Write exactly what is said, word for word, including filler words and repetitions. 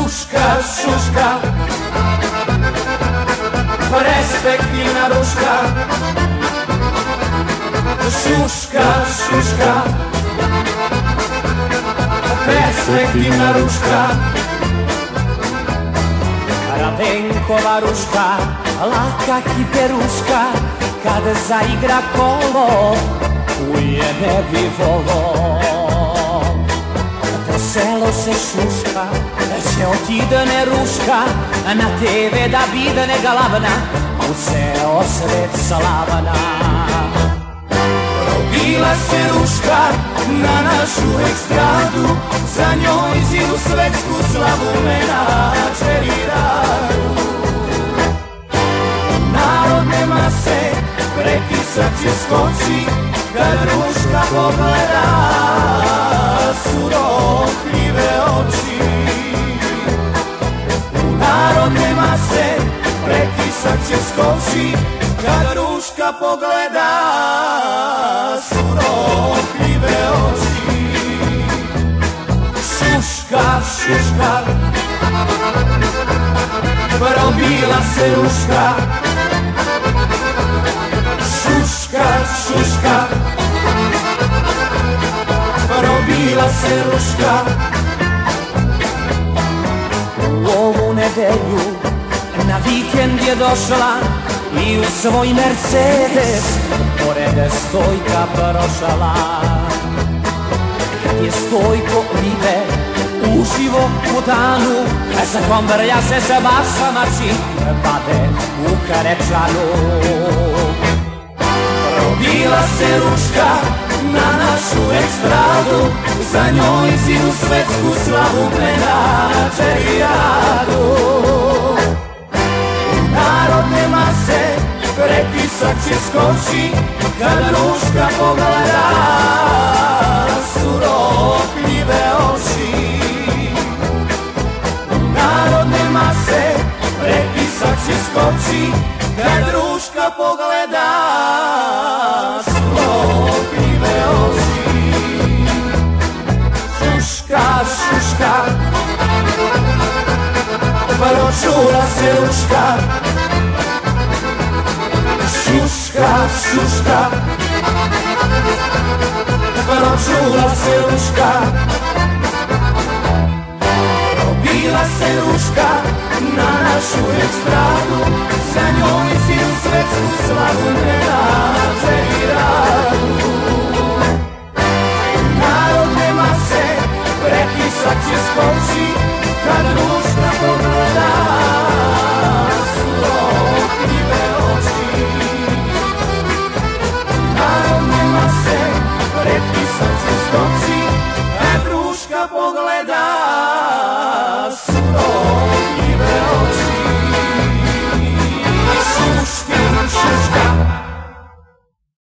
šuška, šuška, perspektivna ruška. Šuška, šuška, perspektivna ruška. Ravenkova ruška, laka kiperuška, kada zaigra kolo, uje ne bi volo. Po selo se šuška, će otidne ruška, na teve da bidne galavna, u ceo svet slavna. Probila se ruška na našu ekstradu, za njoj zidu svetsku slavu menadžeriraju. Narodne mase pretisak će skoči, kad ruška pogleda surohljive oči. U narodne mase pretisak će skoči, kad ruška pogleda surohljive oči. Šuška, šuška, probila se ruška. Šuška, šuška, probila se ruška. U ovu nedelju na vikend je došla i u svoj Mercedes pored Stojka prošala. Kad je Stojko vide uživo u danu, sa kombrlja se sa bašamaci bade u Karečanu. Probila se ruška na našu ekstradu, za njoj zidu svetsku slavu menadžerijadu. U narodne mase pretisak će skoči, kad ruška pogleda surohljive oči. U narodne mase pretisak će skoči, kad ruška pogleda surohljive oči. Šuška, šuška, pročula se ruška. Šuška, šuška, pročula se ruška. Probila se ruška na našu ekstradu, za njoj zidu svetsku slavu menadžeriraju. Narodne mase pretisak će skoči,